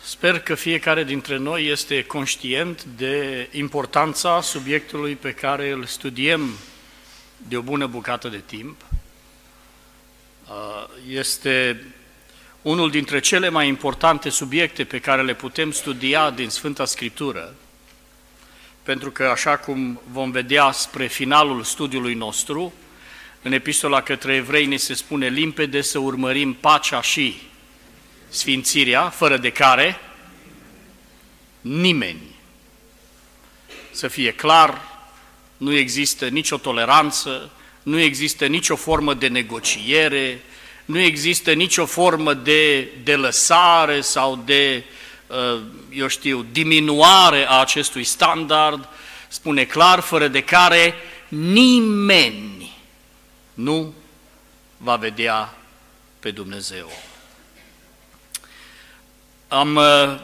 Sper că fiecare dintre noi este conștient de importanța subiectului pe care îl studiem de o bună bucată de timp. Este unul dintre cele mai importante subiecte pe care le putem studia din Sfânta Scriptură, pentru că, așa cum vom vedea spre finalul studiului nostru, în Epistola către Evrei ne se spune limpede să urmărim pacea și sfințirea, fără de care nimeni. Să fie clar, nu există nicio toleranță, nu există nicio formă de negociere, nu există nicio formă de lăsare sau de, diminuare a acestui standard. Spune clar, fără de care nimeni nu va vedea pe Dumnezeu. Am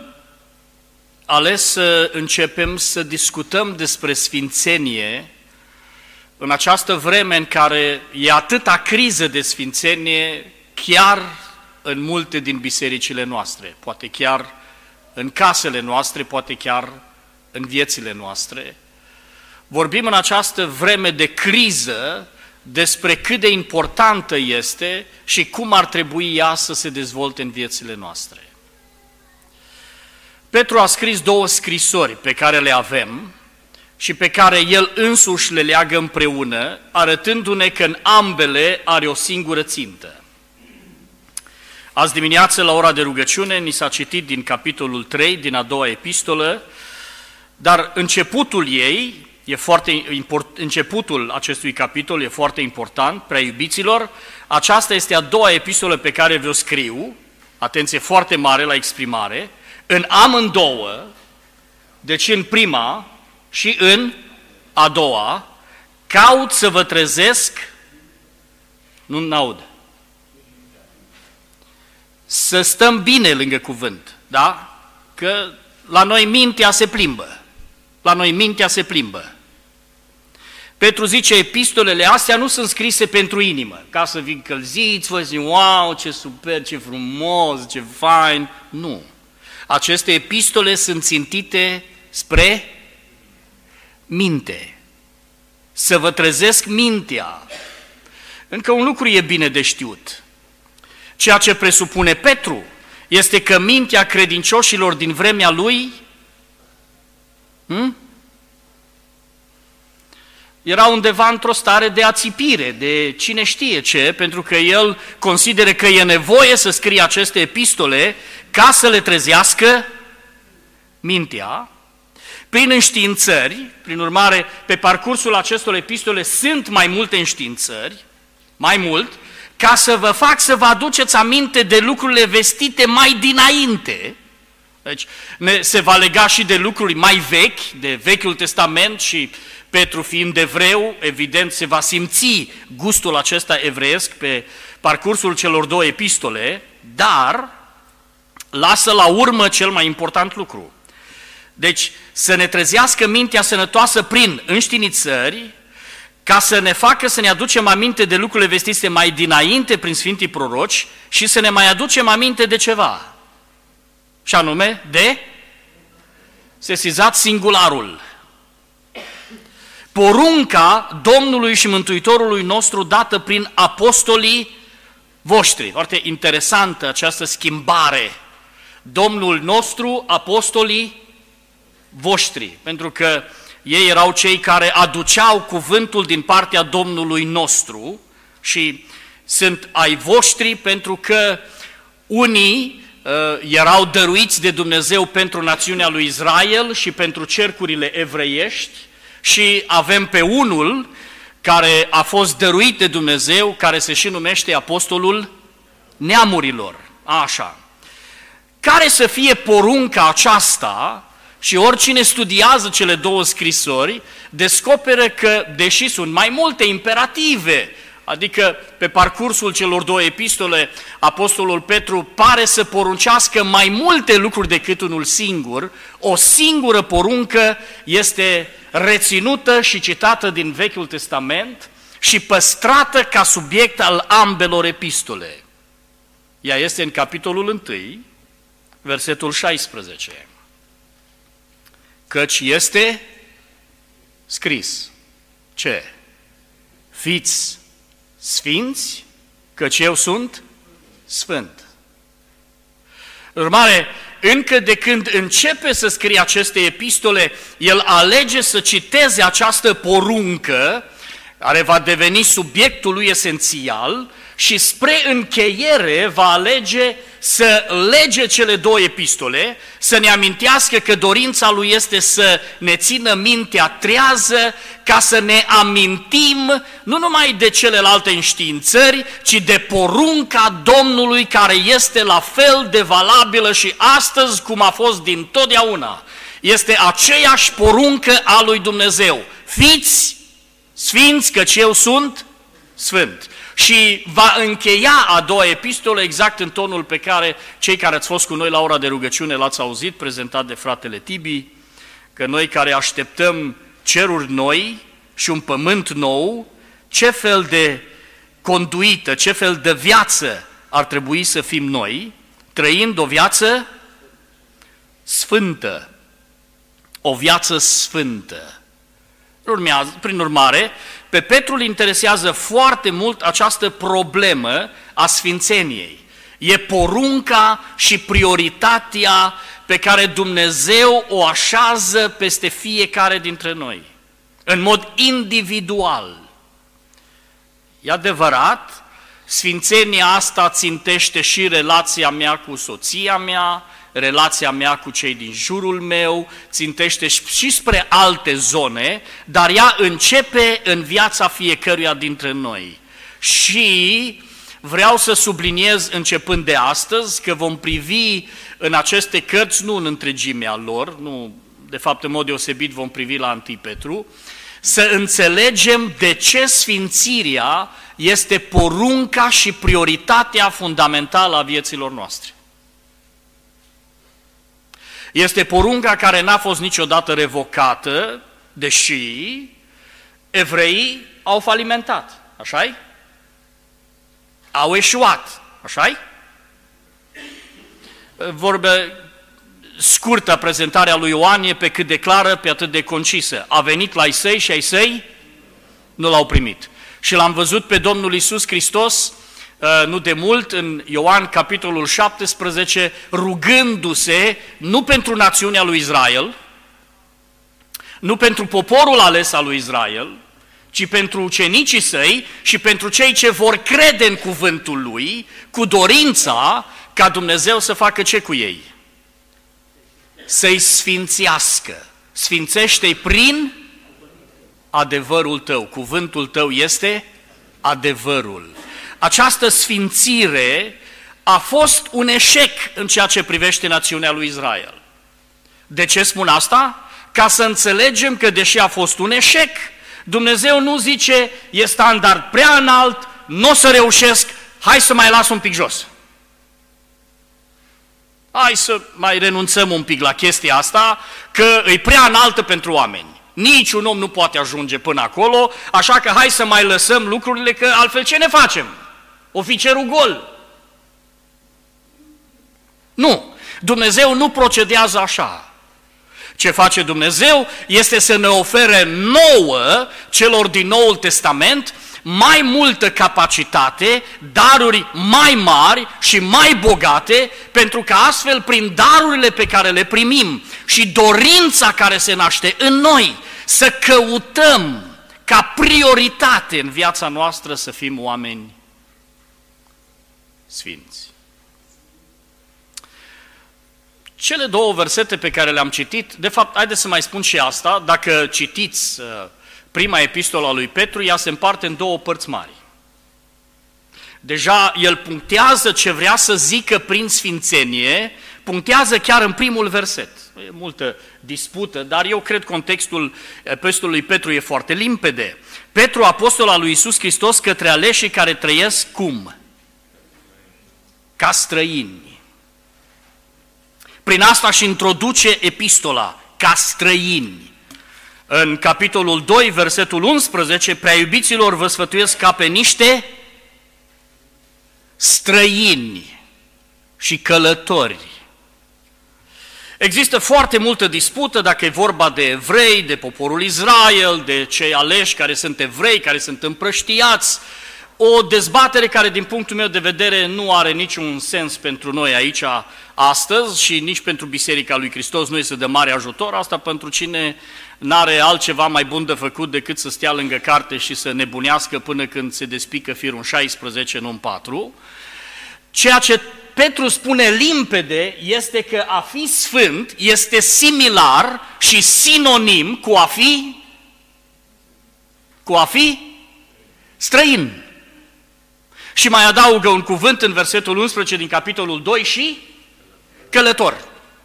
ales să începem să discutăm despre sfințenie în această vreme în care e atâta criză de sfințenie chiar în multe din bisericile noastre, poate chiar în casele noastre, poate chiar în viețile noastre. Vorbim în această vreme de criză despre cât de importantă este și cum ar trebui ea să se dezvolte în viețile noastre. Petru a scris două scrisori pe care le avem și pe care el însuși le leagă împreună, arătându-ne că în ambele are o singură țintă. Azi dimineață, la ora de rugăciune, ni s-a citit din capitolul 3, din a doua epistolă, dar începutul acestui capitol e foarte important, prea iubiților. Aceasta este a doua epistolă pe care vi-o scriu, atenție foarte mare la exprimare, în amândouă, deci în prima și în a doua, caut să vă trezesc, nu aud, să stăm bine lângă cuvânt, da? Că la noi mintea se plimbă. Petru zice, epistolele astea nu sunt scrise pentru inimă, ca să vii încălziți, vă zic, wow, ce super, ce frumos, ce fain, nu. Aceste epistole sunt țintite spre minte, să vă trezesc mintea. Încă un lucru e bine de știut. Ceea ce presupune Petru este că mintea credincioșilor din vremea lui era undeva într-o stare de ațipire, de cine știe ce, pentru că el consideră că e nevoie să scrie aceste epistole ca să le trezească mintea, prin înștiințări. Prin urmare, pe parcursul acestor epistole sunt mai multe înștiințări, mai mult, ca să vă fac să vă aduceți aminte de lucrurile vestite mai dinainte. Deci se va lega și de lucruri mai vechi, de Vechiul Testament, și Petru fiind evreu, evident se va simți gustul acesta evreiesc pe parcursul celor două epistole, dar lasă la urmă cel mai important lucru. Deci să ne trezească mintea sănătoasă prin înștiințări, ca să ne facă să ne aducem aminte de lucrurile vestite mai dinainte prin Sfinții Proroci și să ne mai aducem aminte de ceva. Și anume de, sesizați singularul, porunca Domnului și Mântuitorului nostru dată prin apostolii voștri. Foarte interesantă această schimbare. Domnul nostru, apostolii voștri, pentru că ei erau cei care aduceau cuvântul din partea Domnului nostru și sunt ai voștri pentru că unii erau dăruiți de Dumnezeu pentru națiunea lui Israel și pentru cercurile evreiești și avem pe unul care a fost dăruit de Dumnezeu, care se și numește apostolul neamurilor. Așa. Care să fie porunca aceasta? Și oricine studiază cele două scrisori, descoperă că, deși sunt mai multe imperative, adică pe parcursul celor două epistole, apostolul Petru pare să poruncească mai multe lucruri decât unul singur, o singură poruncă este reținută și citată din Vechiul Testament și păstrată ca subiect al ambelor epistole. Ea este în capitolul 1, versetul 16. Căci este scris. Ce? Fiți sfinți, căci eu sunt sfânt. Urmare, încă de când începe să scrie aceste epistole, el alege să citeze această poruncă, care va deveni subiectul lui esențial, și spre încheiere va alege să lege cele două epistole, să ne amintească că dorința lui este să ne țină mintea trează, ca să ne amintim nu numai de celelalte înștiințări, ci de porunca Domnului, care este la fel de valabilă și astăzi cum a fost dintotdeauna. Este aceeași poruncă a lui Dumnezeu. Fiți sfinți, căci eu sunt sfânt. Și va încheia a doua epistolă exact în tonul pe care cei care ați fost cu noi la ora de rugăciune l-ați auzit, prezentat de fratele Tibi, că noi care așteptăm ceruri noi și un pământ nou, ce fel de conduită, ce fel de viață ar trebui să fim noi, trăind o viață sfântă, o viață sfântă. Prin urmare, pe Petru îl interesează foarte mult această problemă a sfințeniei. E porunca și prioritatea pe care Dumnezeu o așează peste fiecare dintre noi, în mod individual. E adevărat, sfințenia asta țintește și relația mea cu soția mea, relația mea cu cei din jurul meu, țintește și spre alte zone, dar ea începe în viața fiecăruia dintre noi. Și vreau să subliniez începând de astăzi că vom privi în aceste cărți, nu în întregimea lor, nu, de fapt în mod deosebit vom privi la 1 Petru, să înțelegem de ce sfințirea este porunca și prioritatea fundamentală a vieților noastre. Este porunca care n-a fost niciodată revocată, deși evreii au falimentat, așa-i? Au eșuat, așa-i? Vorbe scurtă prezentarea lui Ioan e pe cât de clară, pe atât de concisă. A venit la ai săi și ai săi nu l-au primit. Și l-am văzut pe Domnul Iisus Hristos nu de mult, în Ioan, capitolul 17, rugându-se nu pentru națiunea lui Israel, nu pentru poporul ales al lui Israel, ci pentru ucenicii săi și pentru cei ce vor crede în cuvântul lui, cu dorința ca Dumnezeu să facă ce cu ei? Să-i sfințească. Sfințește-i prin adevărul tău. Cuvântul tău este adevărul. Această sfințire a fost un eșec în ceea ce privește națiunea lui Israel. De ce spun asta? Ca să înțelegem că deși a fost un eșec, Dumnezeu nu zice, e standard prea înalt, nu o să reușesc, hai să mai las un pic jos. Hai să mai renunțăm un pic la chestia asta, că e prea înaltă pentru oameni. Niciun om nu poate ajunge până acolo, așa că hai să mai lăsăm lucrurile, că altfel ce ne facem? O fi cerul gol. Nu, Dumnezeu nu procedează așa. Ce face Dumnezeu este să ne ofere nouă, celor din Noul Testament, mai multă capacitate, daruri mai mari și mai bogate, pentru că astfel, prin darurile pe care le primim și dorința care se naște în noi, să căutăm ca prioritate în viața noastră să fim oameni sfinți. Cele două versete pe care le-am citit, de fapt, haideți să mai spun și asta, dacă citiți prima epistolă a lui Petru, ea se împarte în două părți mari. Deja el punctează ce vrea să zică prin sfințenie, punctează chiar în primul verset. E multă dispută, dar eu cred contextul epistolului Petru e foarte limpede. Petru, apostol al lui Iisus Hristos, către aleșii care trăiesc cum? Ca străini. Prin asta își introduce epistola, ca străini. În capitolul 2, versetul 11, prea iubiților vă sfătuiesc ca pe niște străini și călători Există foarte multă dispută dacă e vorba de evrei, de poporul Israel, de cei aleși care sunt evrei, care sunt împrăștiați. O dezbatere care, din punctul meu de vedere, nu are niciun sens pentru noi aici astăzi și nici pentru Biserica lui Hristos nu este de mare ajutor. Asta pentru cine n-are altceva mai bun de făcut decât să stea lângă carte și să nebunească până când se despică firul în 16, nu în 4. Ceea ce Petru spune limpede este că a fi sfânt este similar și sinonim cu a fi străin. Și mai adaugă un cuvânt în versetul 11 din capitolul 2 și călător.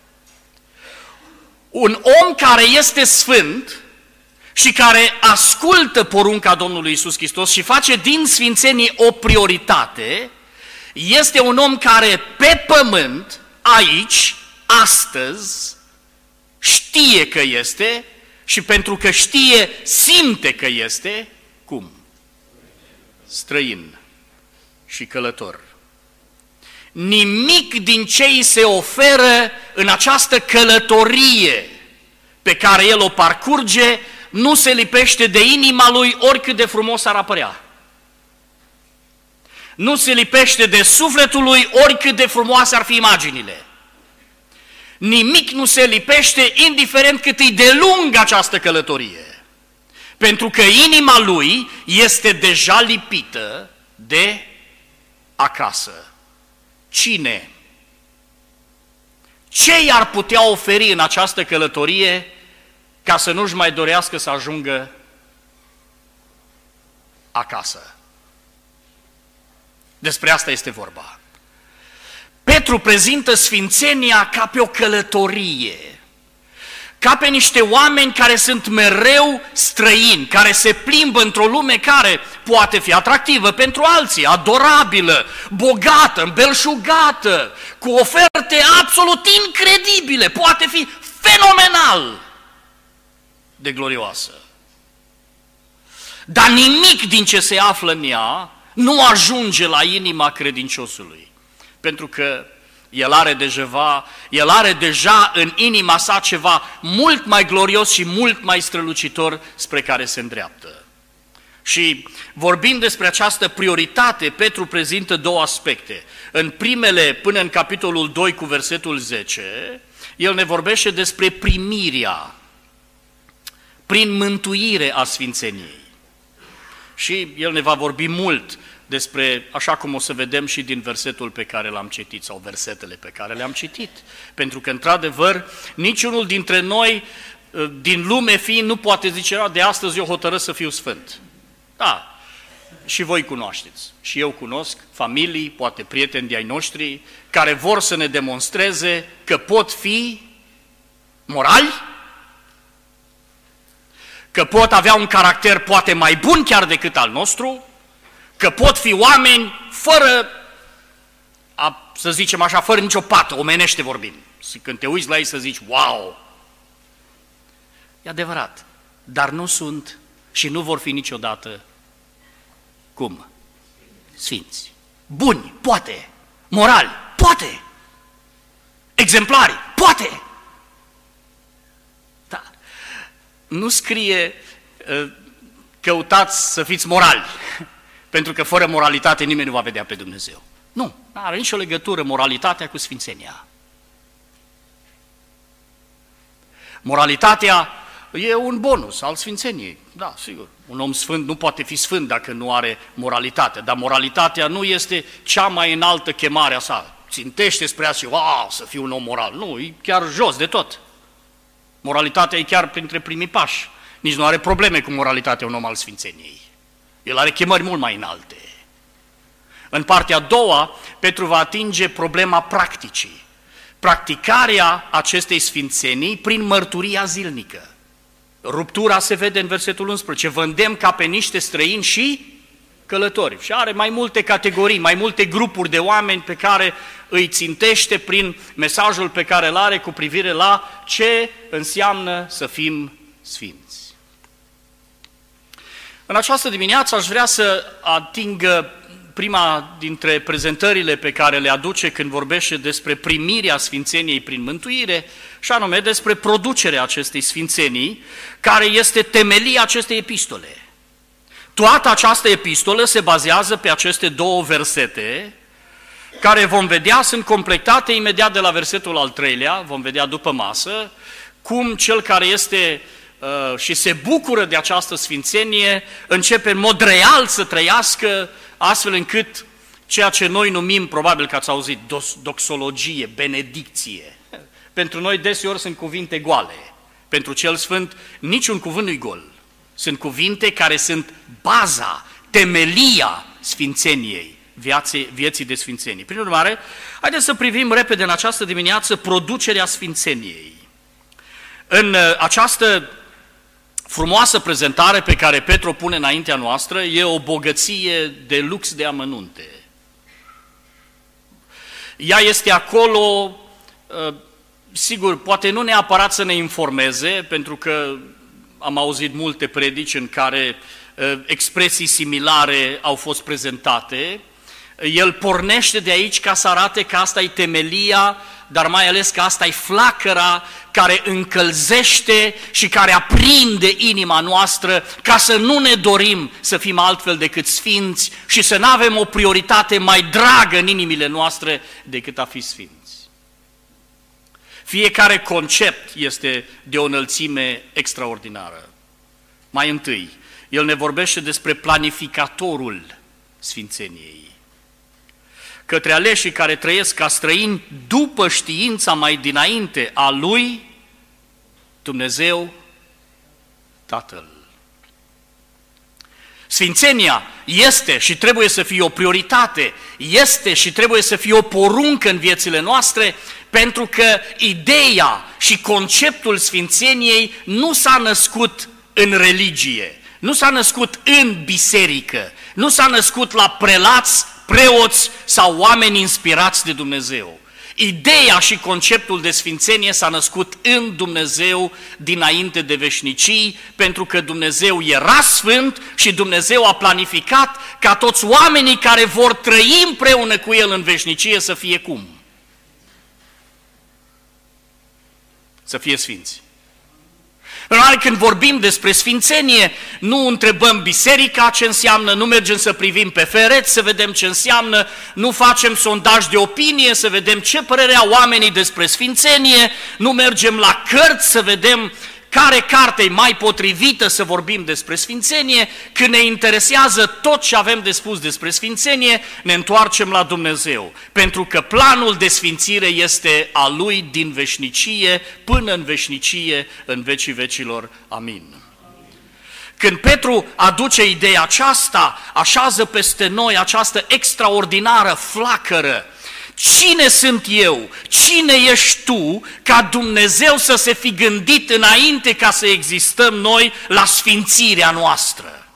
Un om care este sfânt și care ascultă porunca Domnului Iisus Hristos și face din sfințenie o prioritate, este un om care pe pământ, aici, astăzi, știe că este și pentru că știe, simte că este, cum? Străin și călător. Nimic din ce îi se oferă în această călătorie pe care el o parcurge nu se lipește de inima lui oricât de frumos ar apărea. Nu se lipește de sufletul lui oricât de frumoase ar fi imaginile. Nimic nu se lipește indiferent cât îi de lungă această călătorie. Pentru că inima lui este deja lipită de acasă. Cine? Ce i-ar putea oferi în această călătorie ca să nu-și mai dorească să ajungă acasă? Despre asta este vorba. Petru prezintă sfințenia ca pe o călătorie, ca pe niște oameni care sunt mereu străini, care se plimbă într-o lume care poate fi atractivă pentru alții, adorabilă, bogată, îmbelșugată, cu oferte absolut incredibile, poate fi fenomenal de glorioasă. Dar nimic din ce se află în ea nu ajunge la inima credinciosului, pentru că el are deja în inima sa ceva mult mai glorios și mult mai strălucitor spre care se îndreaptă. Și vorbind despre această prioritate, Petru prezintă două aspecte. În primele, până în capitolul 2 cu versetul 10, el ne vorbește despre primirea prin mântuire a sfințeniei. Și el ne va vorbi mult despre, așa cum o să vedem și din versetul pe care l-am citit, sau versetele pe care le-am citit. Pentru că, într-adevăr, niciunul dintre noi, din lume fiind, nu poate zice, de astăzi eu hotărăsc să fiu sfânt. Da, și voi cunoașteți. Și eu cunosc familii, poate prieteni de-ai noștri, care vor să ne demonstreze că pot fi morali, că pot avea un caracter poate mai bun chiar decât al nostru, că pot fi oameni fără, să zicem așa, fără nicio pată, omenește vorbind. Când te uiți la ei să zici, wow! E adevărat, dar nu sunt și nu vor fi niciodată, cum? Sfinți. Buni, poate. Morali, poate. Exemplari, poate. Da. Nu scrie, căutați să fiți morali. Pentru că fără moralitate nimeni nu va vedea pe Dumnezeu. Nu are nicio legătură moralitatea cu sfințenia. Moralitatea e un bonus al sfințeniei. Da, sigur, un om sfânt nu poate fi sfânt dacă nu are moralitate, dar moralitatea nu este cea mai înaltă chemare a sa. Țintește spre asta și, wow, să fiu un om moral. Nu, e chiar jos de tot. Moralitatea e chiar printre primii pași. Nici nu are probleme cu moralitatea un om al sfințeniei. El are chemări mult mai înalte. În partea a doua, Petru va atinge problema practicii. Practicarea acestei sfințenii prin mărturia zilnică. Ruptura se vede în versetul 11. Vă îndemn ca pe niște străini și călători. Și are mai multe categorii, mai multe grupuri de oameni pe care îi țintește prin mesajul pe care îl are cu privire la ce înseamnă să fim sfinți. În această dimineață aș vrea să ating prima dintre prezentările pe care le aduce când vorbește despre primirea sfințeniei prin mântuire, și anume despre producerea acestei sfințenii, care este temelia acestei epistole. Toată această epistolă se bazează pe aceste două versete, care vom vedea sunt completate imediat de la versetul al 3-lea, vom vedea după masă, cum cel care este și se bucură de această sfințenie începe în mod real să trăiască, astfel încât ceea ce noi numim, probabil că ați auzit, doxologie, benedicție. Pentru noi deseori sunt cuvinte goale. Pentru cel sfânt niciun cuvânt nu-i gol. Sunt cuvinte care sunt baza, temelia sfințeniei, vieții de sfințenie. Prin urmare, haideți să privim repede în această dimineață producerea sfințeniei. În această frumoasă prezentare pe care Petru o pune înaintea noastră, e o bogăție de lux de amănunte. Ea este acolo, sigur, poate nu neapărat să ne informeze, pentru că am auzit multe predici în care expresii similare au fost prezentate. El pornește de aici ca să arate că asta e temelia, dar mai ales că asta e flacăra care încălzește și care aprinde inima noastră ca să nu ne dorim să fim altfel decât sfinți și să nu avem o prioritate mai dragă în inimile noastre decât a fi sfinți. Fiecare concept este de o înălțime extraordinară. Mai întâi, el ne vorbește despre planificatorul sfințeniei. Către aleșii care trăiesc ca străini după știința mai dinainte a lui Dumnezeu Tatăl. Sfințenia este și trebuie să fie o prioritate, este și trebuie să fie o poruncă în viețile noastre, pentru că ideea și conceptul sfințeniei nu s-a născut în religie, nu s-a născut în biserică, nu s-a născut la prelați, preoți sau oameni inspirați de Dumnezeu. Ideea și conceptul de sfințenie s-a născut în Dumnezeu dinainte de veșnicii, pentru că Dumnezeu era sfânt și Dumnezeu a planificat ca toți oamenii care vor trăi împreună cu El în veșnicie să fie cum? Să fie sfinți. Când vorbim despre sfințenie, nu întrebăm biserica ce înseamnă, nu mergem să privim pe fereți să vedem ce înseamnă, nu facem sondaj de opinie să vedem ce părere au oamenii despre sfințenie, nu mergem la cărți să vedem care carte e mai potrivită să vorbim despre sfințenie. Când ne interesează tot ce avem de spus despre sfințenie, ne întoarcem la Dumnezeu, pentru că planul de sfințire este a Lui din veșnicie până în veșnicie, în vecii vecilor. Amin. Când Petru aduce ideea aceasta, așează peste noi această extraordinară flacără. Cine sunt eu? Cine ești tu ca Dumnezeu să se fi gândit înainte ca să existăm noi la sfințirea noastră?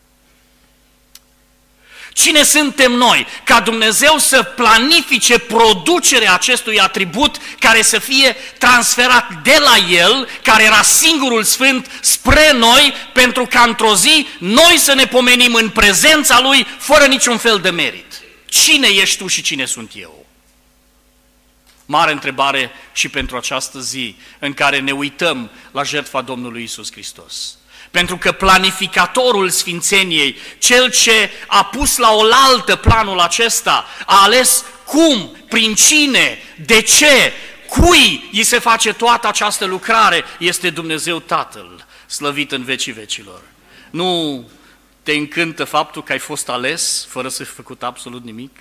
Cine suntem noi ca Dumnezeu să planifice producerea acestui atribut care să fie transferat de la El, care era singurul sfânt, spre noi, pentru ca într-o zi noi să ne pomenim în prezența Lui fără niciun fel de merit? Cine ești tu și cine sunt eu? Mare întrebare și pentru această zi în care ne uităm la jertfa Domnului Iisus Hristos. Pentru că planificatorul sfințeniei, cel ce a pus la oaltă planul acesta, a ales cum, prin cine, de ce, cui îi se face toată această lucrare, este Dumnezeu Tatăl, slăvit în vecii vecilor. Nu te încântă faptul că ai fost ales fără să fi făcut absolut nimic?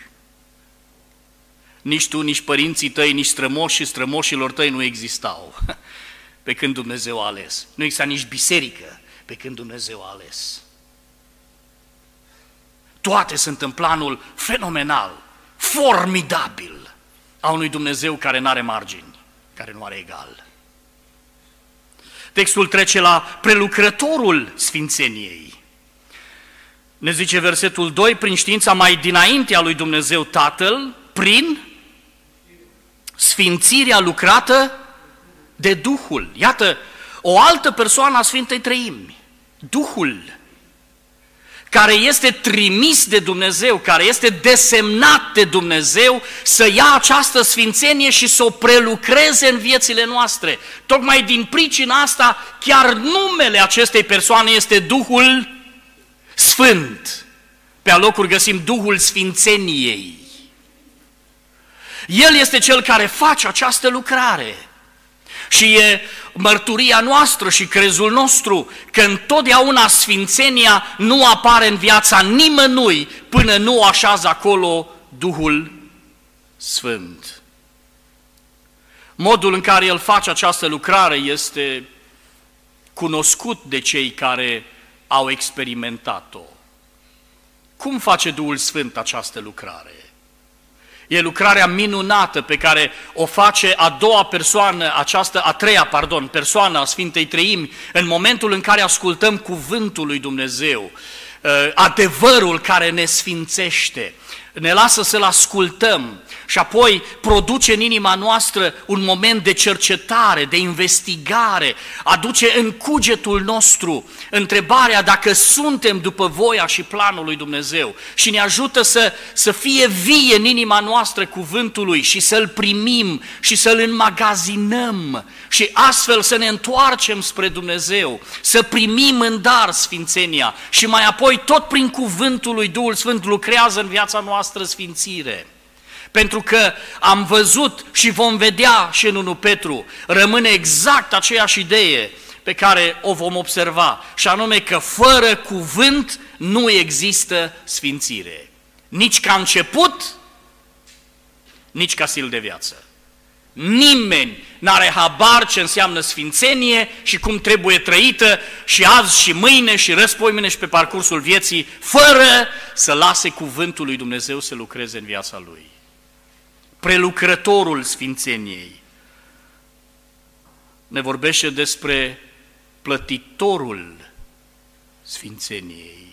Nici tu, nici părinții tăi, nici strămoșii strămoșilor tăi nu existau pe când Dumnezeu a ales. Nu exista nici biserică pe când Dumnezeu a ales. Toate sunt în planul fenomenal, formidabil a unui Dumnezeu care nu are margini, care nu are egal. Textul trece la prelucrătorul sfințeniei. Ne zice versetul 2, prin știința mai dinainte a lui Dumnezeu Tatăl, prin sfințirea lucrată de Duhul. Iată, o altă persoană a Sfintei Treimi, Duhul, care este trimis de Dumnezeu, care este desemnat de Dumnezeu să ia această sfințenie și să o prelucreze în viețile noastre. Tocmai din pricina asta, chiar numele acestei persoane este Duhul Sfânt. Pe alocuri găsim Duhul Sfințeniei. El este Cel care face această lucrare. Și e mărturia noastră și crezul nostru că întotdeauna sfințenia nu apare în viața nimănui până nu o așează acolo Duhul Sfânt. Modul în care El face această lucrare este cunoscut de cei care au experimentat-o. Cum face Duhul Sfânt această lucrare? E lucrarea minunată pe care o face a treia persoană a Sfintei Treimi în momentul în care ascultăm cuvântul lui Dumnezeu, adevărul care ne sfințește, ne lasă să-l ascultăm și apoi produce în inima noastră un moment de cercetare, de investigare, aduce în cugetul nostru întrebarea dacă suntem după voia și planul lui Dumnezeu și ne ajută să fie vie în inima noastră cuvântul lui și să-l primim și să-l înmagazinăm și astfel să ne întoarcem spre Dumnezeu, să primim în dar sfințenia și mai apoi tot prin cuvântul lui Duhul Sfânt lucrează în viața noastră sfințire. Pentru că am văzut și vom vedea și în 1 Petru, rămâne exact aceeași idee pe care o vom observa, și anume că fără cuvânt nu există sfințire. Nici ca început, nici ca stil de viață. Nimeni n-are habar ce înseamnă sfințenie și cum trebuie trăită și azi și mâine și răspoimâine și pe parcursul vieții, fără să lase cuvântul lui Dumnezeu să lucreze în viața lui. Prelucrătorul sfințeniei ne vorbește despre plătitorul sfințeniei.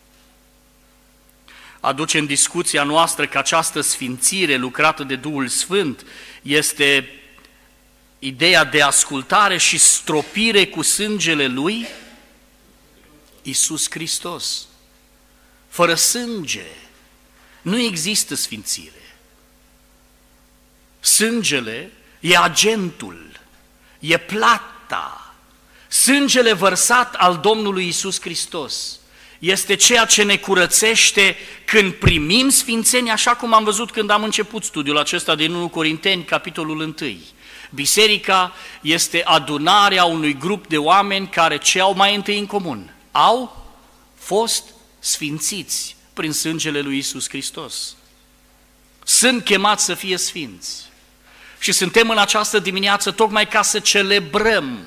Aduce în discuția noastră că această sfințire lucrată de Duhul Sfânt este ideea de ascultare și stropire cu sângele lui Iisus Hristos. Fără sânge nu există sfințire. Sângele e agentul, e plata. Sângele vărsat al Domnului Iisus Hristos este ceea ce ne curățește când primim sfințenia, așa cum am văzut când am început studiul acesta din 1 Corinteni, capitolul 1. Biserica este adunarea unui grup de oameni care ce au mai întâi în comun? Au fost sfințiți prin sângele lui Iisus Hristos. Sunt chemați să fie sfinți. Și suntem în această dimineață tocmai ca să celebrăm,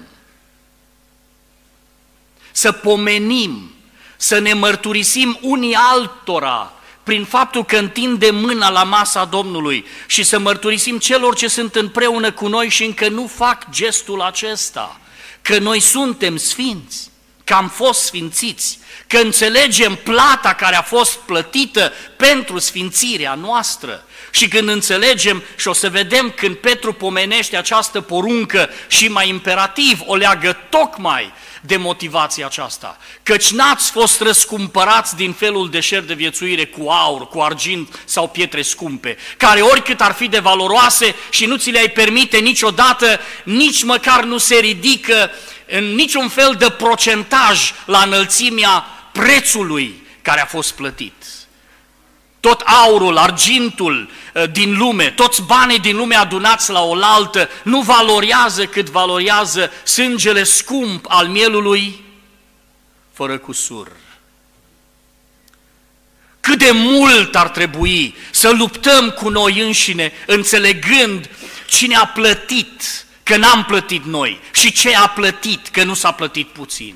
să pomenim, să ne mărturisim unii altora prin faptul că întindem mâna la masa Domnului și să mărturisim celor ce sunt împreună cu noi și încă nu fac gestul acesta, că noi suntem sfinți, că am fost sfințiți, că înțelegem plata care a fost plătită pentru sfințirea noastră. Și când înțelegem, și o să vedem când Petru pomenește această poruncă și mai imperativ o leagă tocmai de motivația aceasta, căci n-ați fost răscumpărați din felul deșert de viețuire cu aur, cu argint sau pietre scumpe, care oricât ar fi de valoroase și nu ți le-ai permite niciodată, nici măcar nu se ridică în niciun fel de procentaj la înălțimea prețului care a fost plătit. Tot aurul, argintul din lume, toți banii din lume adunați la oaltă nu valorează cât valorează sângele scump al mielului fără cusur. Cât de mult ar trebui să luptăm cu noi înșine, înțelegând cine a plătit, că n-am plătit noi, și ce a plătit, că nu s-a plătit puțin.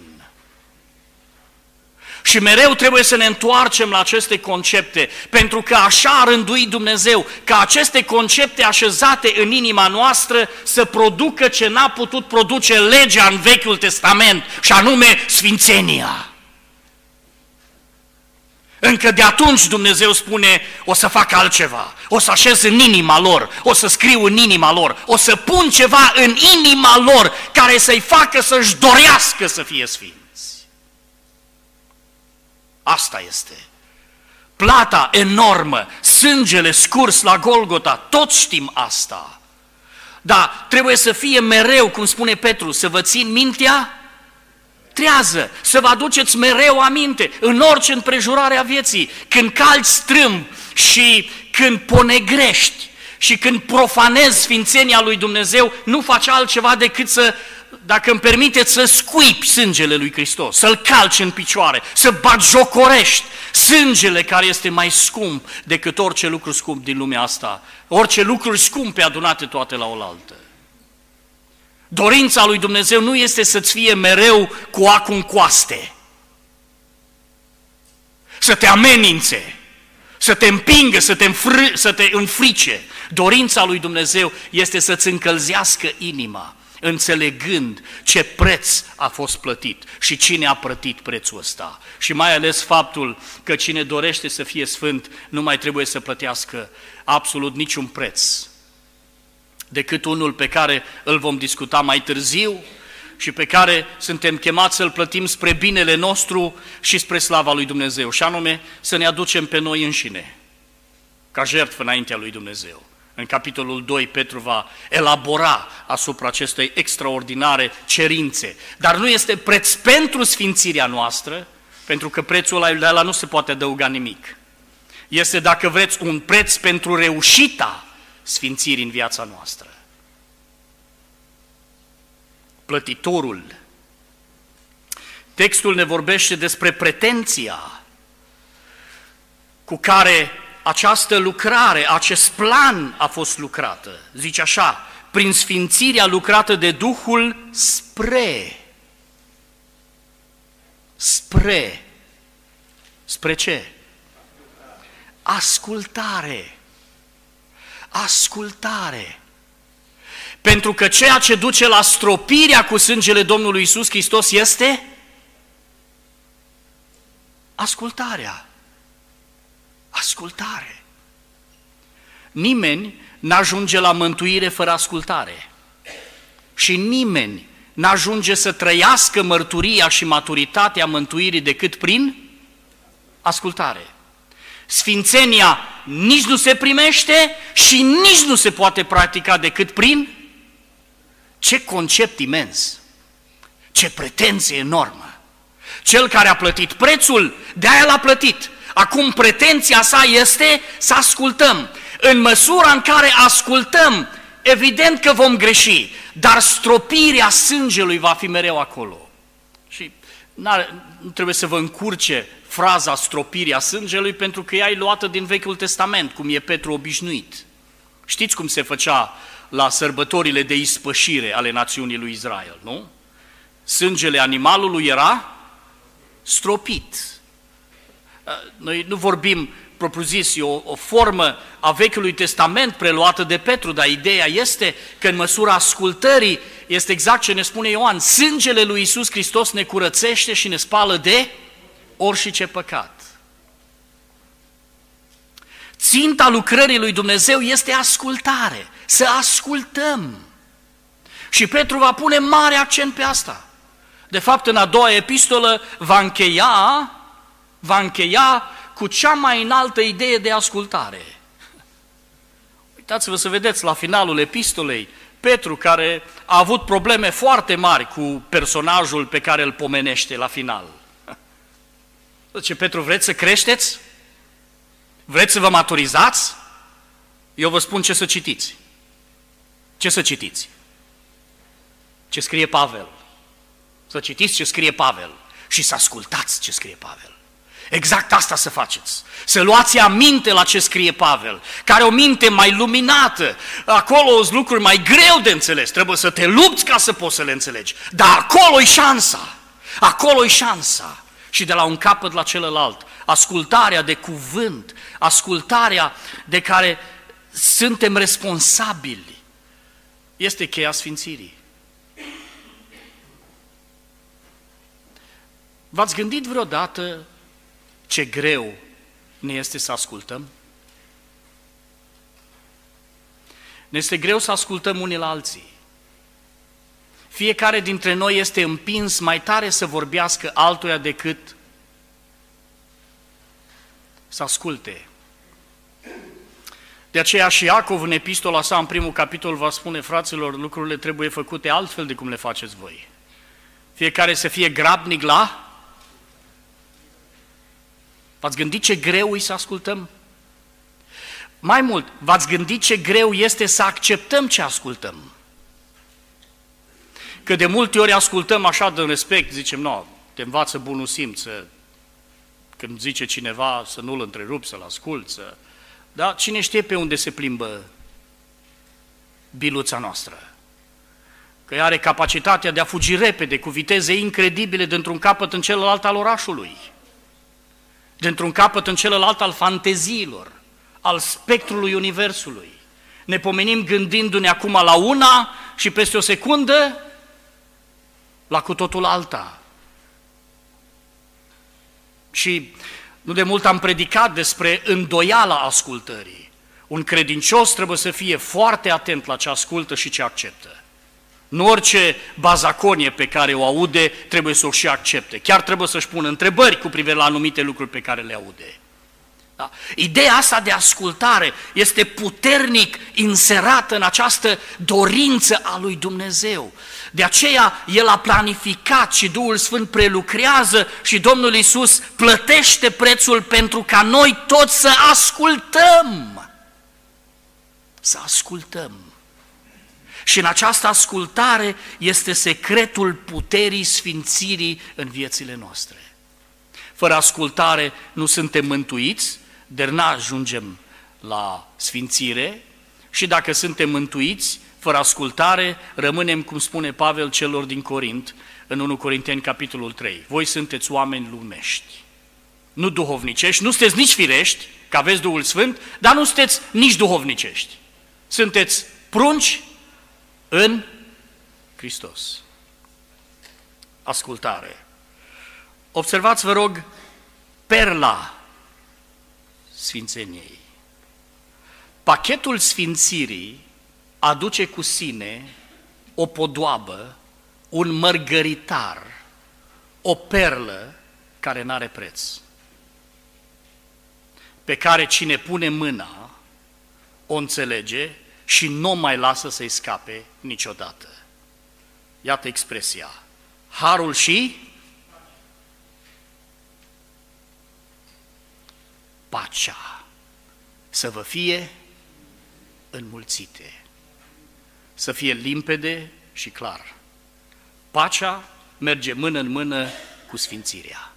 Și mereu trebuie să ne întoarcem la aceste concepte, pentru că așa a rânduit Dumnezeu, ca aceste concepte așezate în inima noastră să producă ce n-a putut produce legea în Vechiul Testament, și anume sfințenia. Încă de atunci Dumnezeu spune, o să fac altceva, o să așez în inima lor, o să scriu în inima lor, o să pun ceva în inima lor care să-i facă să-și dorească să fie sfinți. Asta este. Plata enormă, sângele scurs la Golgota, toți știm asta. Dar trebuie să fie mereu, cum spune Petru, să vă țin mintea trează, să vă aduceți mereu aminte, în orice împrejurare a vieții, când calci strâmb și când ponegrești și când profanezi sfințenia lui Dumnezeu, nu faci altceva decât să, dacă îmi permiteți, să scuipi sângele lui Hristos, să-L calci în picioare, să batjocorești sângele care este mai scump decât orice lucru scump din lumea asta, orice lucruri scumpe adunate toate la oaltă. Dorința lui Dumnezeu nu este să-ți fie mereu cu acul în coaste, să te amenințe, să te împingă, să te înfrice. Dorința lui Dumnezeu este să-ți încălzească inima, înțelegând ce preț a fost plătit și cine a plătit prețul ăsta. Și mai ales faptul că cine dorește să fie sfânt nu mai trebuie să plătească absolut niciun preț, decât unul pe care îl vom discuta mai târziu și pe care suntem chemați să-l plătim spre binele nostru și spre slava lui Dumnezeu, și anume să ne aducem pe noi înșine, ca jertfă înaintea lui Dumnezeu. În capitolul 2, Petru va elabora asupra acestei extraordinare cerințe, dar nu este preț pentru sfințirea noastră, pentru că prețul ăla nu se poate adăuga nimic. Este, dacă vreți, un preț pentru reușita sfințirii în viața noastră. Plătitorul. Textul ne vorbește despre pretenția cu care această lucrare, acest plan a fost lucrată. Zice așa, prin sfințirea lucrată de Duhul spre ce? Ascultare. Pentru că ceea ce duce la stropirea cu sângele Domnului Iisus Hristos este ascultarea. Nimeni n-ajunge la mântuire fără ascultare. Și nimeni n-ajunge să trăiască mărturia și maturitatea mântuirii decât prin ascultare. Sfințenia nici nu se primește și nici nu se poate practica decât prin... Ce concept imens! Ce pretenție enormă! Cel care a plătit prețul, de-aia l-a plătit. Acum pretenția sa este să ascultăm. În măsura în care ascultăm, evident că vom greși, dar stropirea sângelui va fi mereu acolo. Și nu trebuie să vă încurce fraza stropirea sângelui, pentru că ea e luată din Vechiul Testament, cum e Petru obișnuit. Știți cum se făcea la sărbătorile de ispășire ale națiunii lui Israel, nu? Sângele animalului era stropit. Noi nu vorbim propriu-zis, e o formă a Vechiului Testament preluată de Petru, dar ideea este că în măsura ascultării este exact ce ne spune Ioan, sângele lui Iisus Hristos ne curățește și ne spală de orice păcat. Ținta lucrării lui Dumnezeu este ascultare, să ascultăm. Și Petru va pune mare accent pe asta. De fapt, în a doua epistolă va încheia cu cea mai înaltă idee de ascultare. Uitați-vă să vedeți la finalul epistolei, Petru, care a avut probleme foarte mari cu personajul pe care îl pomenește la final. Zice Petru, vreți să creșteți? Vreți să vă maturizați? Eu vă spun ce să citiți. Ce să citiți? Ce scrie Pavel. Să citiți ce scrie Pavel și să ascultați ce scrie Pavel. Exact asta să faceți. Să luați aminte la ce scrie Pavel, care o minte mai luminată. Acolo sunt lucruri mai greu de înțeles. Trebuie să te lupți ca să poți să le înțelegi. Dar acolo-i șansa. Acolo-i șansa. Și de la un capăt la celălalt. Ascultarea de cuvânt, ascultarea de care suntem responsabili, este cheia sfințirii. V-ați gândit vreodată ce greu ne este să ascultăm? Ne este greu să ascultăm unii la alții. Fiecare dintre noi este împins mai tare să vorbească altuia decât să asculte. De aceea și Iacov în epistola sa, în primul capitol, va spune, fraților, lucrurile trebuie făcute altfel de cum le faceți voi. Fiecare să fie grabnic la... V-ați gândit ce greu e să ascultăm? Mai mult, v-ați gândit ce greu este să acceptăm ce ascultăm? Că de multe ori ascultăm așa de respect, zicem, no, te învață bunul simț, când zice cineva să nu-l întrerupi, să-l asculți, dar cine știe pe unde se plimbă biluța noastră? Că are capacitatea de a fugi repede, cu viteze incredibile, dintr-un capăt în celălalt al orașului, dintr-un capăt în celălalt al fanteziilor, al spectrului universului. Ne pomenim gândindu-ne acum la una și peste o secundă la cu totul alta. Și nu de mult am predicat despre îndoiala ascultării. Un credincios trebuie să fie foarte atent la ce ascultă și ce acceptă. Nu orice bazaconie pe care o aude trebuie să o și accepte. Chiar trebuie să-și pună întrebări cu privire la anumite lucruri pe care le aude. Da? Ideea asta de ascultare este puternic inserată în această dorință a lui Dumnezeu. De aceea El a planificat și Duhul Sfânt prelucrează și Domnul Iisus plătește prețul pentru ca noi toți să ascultăm. Să ascultăm. Și în această ascultare este secretul puterii sfințirii în viețile noastre. Fără ascultare nu suntem mântuiți, dar n-ajungem la sfințire și dacă suntem mântuiți, fără ascultare, rămânem, cum spune Pavel celor din Corint, în 1 Corinteni, capitolul 3. Voi sunteți oameni lumești, nu duhovnicești, nu sunteți nici firești, că aveți Duhul Sfânt, dar nu sunteți nici duhovnicești. Sunteți prunci în Hristos. Ascultare. Observați, vă rog, perla sfințeniei. Pachetul sfințirii aduce cu sine o podoabă, un mărgăritar, o perlă care n-are preț, pe care cine pune mâna o înțelege și nu mai lasă să-i scape niciodată. Iată expresia. Harul și pacea să vă fie înmulțite, să fie limpede și clar. Pacea merge mână în mână cu sfințirea.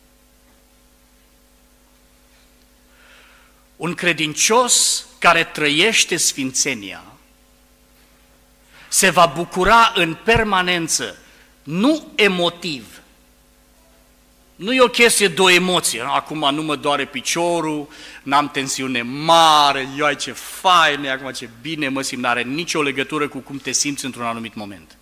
Un credincios care trăiește sfințenia se va bucura în permanență, nu emotiv. Nu e o chestie de o emoție. Acum nu mă doare piciorul, n-am tensiune mare, ioi ce fain, acum ce bine mă simt, n-are nicio legătură cu cum te simți într-un anumit moment.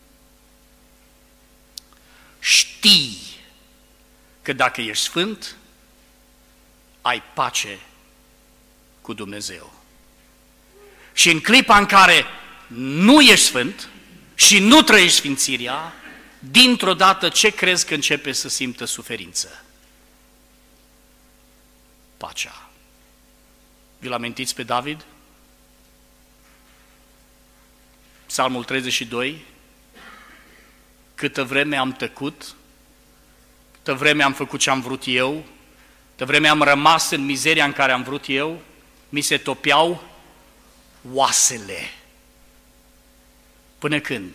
Știi că dacă ești sfânt, ai pace cu Dumnezeu. Și în clipa în care nu ești sfânt și nu trăiești sfințirea, dintr-o dată ce crezi că începe să simtă suferință? Pacea. Vi-l amintiți pe David? Psalmul 32. Câtă vreme am tăcut, câtă vreme am făcut ce am vrut eu, câtă vreme am rămas în mizeria în care am vrut eu, mi se topeau oasele. Până când?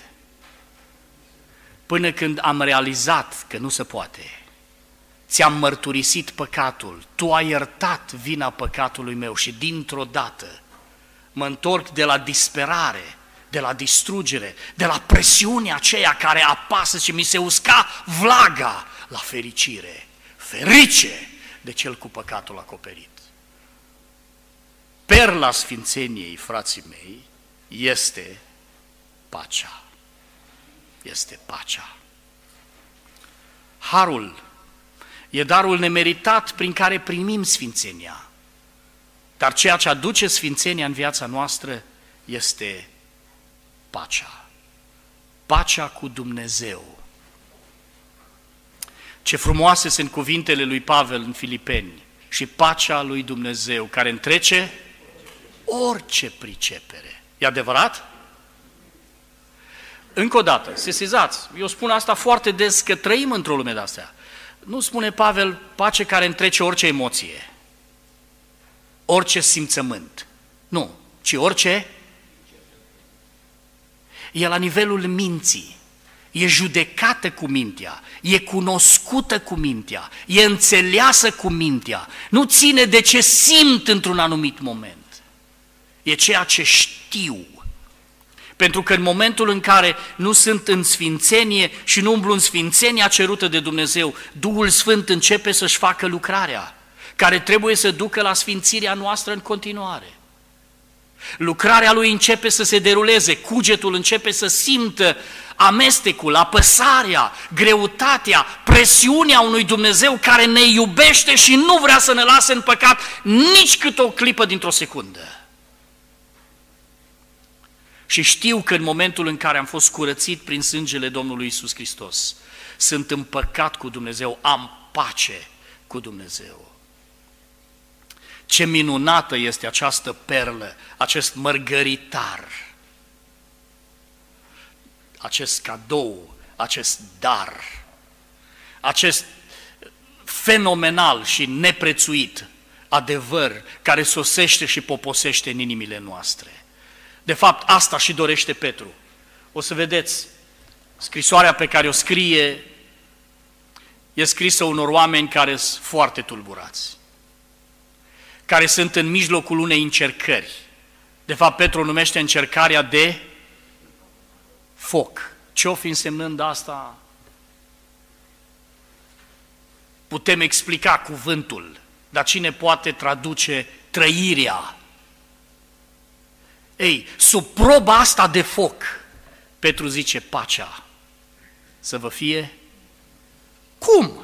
Până când am realizat că nu se poate. Ți-am mărturisit păcatul, tu ai iertat vina păcatului meu și dintr-o dată mă întorc de la disperare, de la distrugere, de la presiunea aceea care apasă și mi se usca vlaga la fericire. Ferice de cel cu păcatul acoperit. Perla sfințeniei, frații mei, este pacea. Este pacea. Harul e darul nemeritat prin care primim sfințenia. Dar ceea ce aduce sfințenia în viața noastră este pacea. Pacea cu Dumnezeu. Ce frumoase sunt cuvintele lui Pavel în Filipeni. și pacea lui Dumnezeu, care întrece orice pricepere. E adevărat? Încă o dată, sesizați, eu spun asta foarte des că trăim într-o lume de-astea. Nu spune Pavel pace care întrece orice emoție, orice simțământ. Nu, ci orice. E la nivelul minții, e judecată cu mintea, e cunoscută cu mintea, e înțeleasă cu mintea, nu ține de ce simt într-un anumit moment, e ceea ce știu. Pentru că în momentul în care nu sunt în sfințenie și nu umblu în sfințenia cerută de Dumnezeu, Duhul Sfânt începe să-și facă lucrarea, care trebuie să ducă la sfințirea noastră în continuare. Lucrarea Lui începe să se deruleze, cugetul începe să simtă amestecul, apăsarea, greutatea, presiunea unui Dumnezeu care ne iubește și nu vrea să ne lase în păcat nici cât o clipă dintr-o secundă. Și știu că în momentul în care am fost curățit prin sângele Domnului Iisus Hristos, sunt împăcat cu Dumnezeu, am pace cu Dumnezeu. Ce minunată este această perlă, acest mărgăritar, acest cadou, acest dar, acest fenomenal și neprețuit adevăr care sosește și poposește în inimile noastre. De fapt, asta și dorește Petru. O să vedeți, scrisoarea pe care o scrie e scrisă unor oameni care sunt foarte tulburați, care sunt în mijlocul unei încercări. De fapt, Petru numește încercarea de foc. Ce-o fi însemnând asta? Putem explica cuvântul, dar cine poate traduce trăirea? Ei, sub proba asta de foc, Petru zice pacea să vă fie. Cum?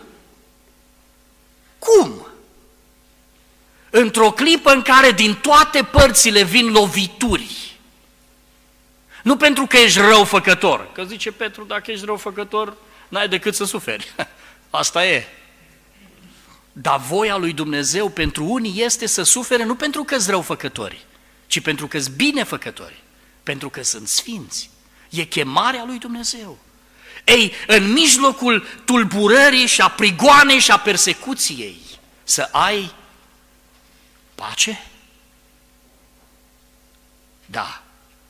Cum? Într-o clipă în care din toate părțile vin lovituri, nu pentru că ești răufăcător, că zice Petru, dacă ești răufăcător, n-ai decât să suferi. Asta e. Dar voia lui Dumnezeu pentru unii este să sufere nu pentru că-s răufăcători, ci pentru că-s binefăcători, pentru că sunt sfinți. E chemarea lui Dumnezeu. Ei, în mijlocul tulburării și a prigoanei și a persecuției, să ai pace? Da.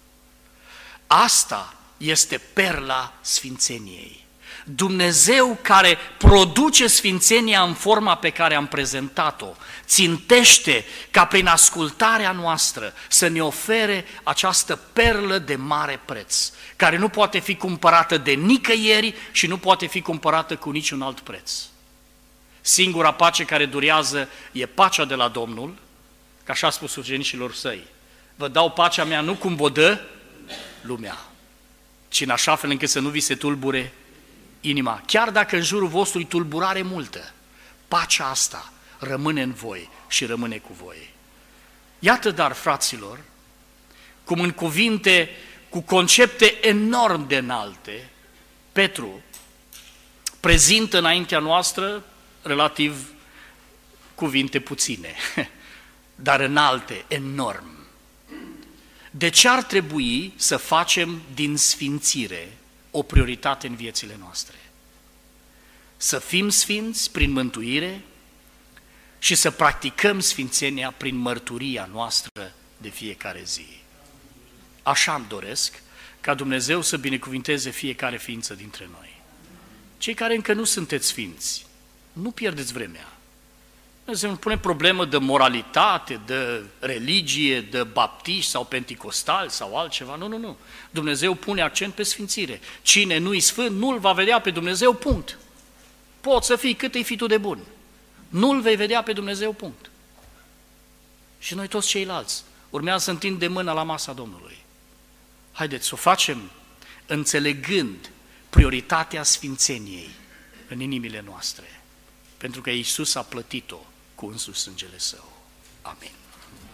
Asta este perla sfințeniei. Dumnezeu care produce sfințenia în forma pe care am prezentat-o, țintește ca prin ascultarea noastră să ne ofere această perlă de mare preț, care nu poate fi cumpărată de nicăieri și nu poate fi cumpărată cu niciun alt preț. Singura pace care durează e pacea de la Domnul, că așa a spus ucenicilor săi. Vă dau pacea mea nu cum vă dă lumea, ci în așa fel încât să nu vi se tulbure inima. Chiar dacă în jurul vostru e tulburare multă, pacea asta rămâne în voi și rămâne cu voi. Iată, dar, fraților, cum în cuvinte cu concepte enorm de înalte, Petru prezintă înaintea noastră relativ cuvinte puține, dar înalte, enorm. De ce ar trebui să facem din sfințire o prioritate în viețile noastre? Să fim sfinți prin mântuire și să practicăm sfințenia prin mărturia noastră de fiecare zi. Așa îmi doresc ca Dumnezeu să binecuvinteze fiecare ființă dintre noi. Cei care încă nu sunteți sfinți, nu pierdeți vremea. Dumnezeu nu pune problemă de moralitate, de religie, de baptiști sau penticostali sau altceva. Nu, nu, nu. Dumnezeu pune accent pe sfințire. Cine nu-i sfânt, nu-L va vedea pe Dumnezeu, punct. Poți să fii cât îi fi tu de bun. Nu-L vei vedea pe Dumnezeu, punct. Și noi toți ceilalți urmează să întindem mâna la masa Domnului. Haideți să o facem înțelegând prioritatea sfințeniei în inimile noastre. Pentru că Iisus a plătit-o cu însuși sângele Său. Amin.